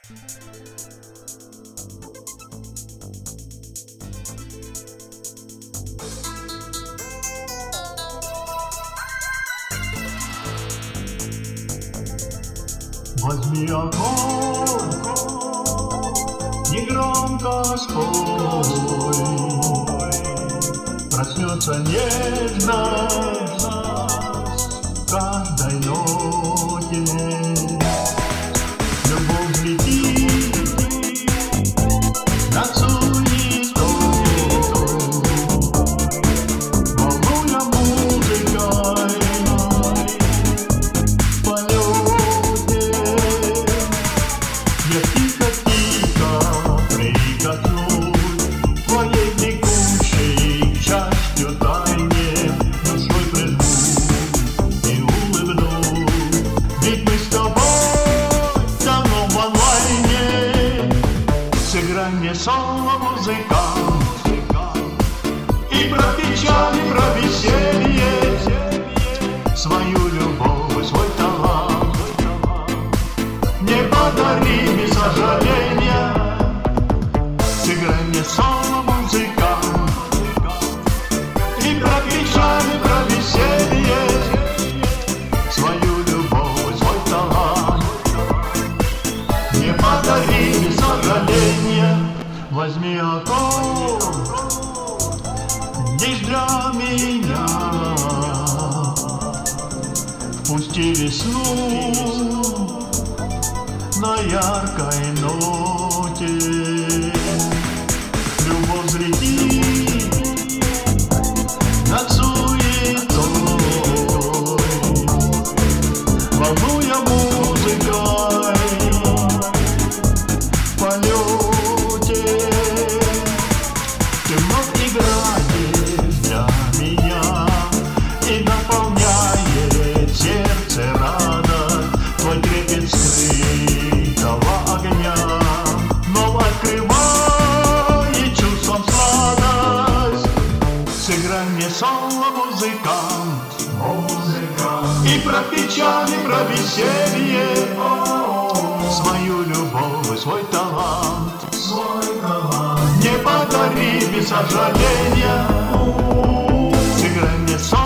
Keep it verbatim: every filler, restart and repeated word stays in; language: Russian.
Возьми огонь, негромко спой, проснется нежность в каждой ноте. Любовь взлетит над суетой, волнуя музыкой в полете. Я тихо-тихо прикоснусь твоей бегущей частью тайне, душой прижму и улыбнусь. Ведь мы с тобой давно в онлайне. Сыграй мне соло, музыкант, и про печаль, и про веселье, свою любовь и свой талант. Не подари мне сожаления. Сыграй мне соло, музыкант, и про печаль, и про веселье, свою любовь и свой талант. Не подари мне сожаления. Возьми огонь здесь для меня, впусти весну на яркой ноте. Любовь взлетит над суетой, волнуя музыкой в полете. Ты вновь играешь для меня и наполняет сердце радость. Твой трепет скрытого огня вновь открывает чувством сладость. Сыграй мне соло, музыкант, музыкант, и про печаль, и про веселье, свою любовь и свой талант. Свой талант. Не подари без сожаления. Сыграй мне соло.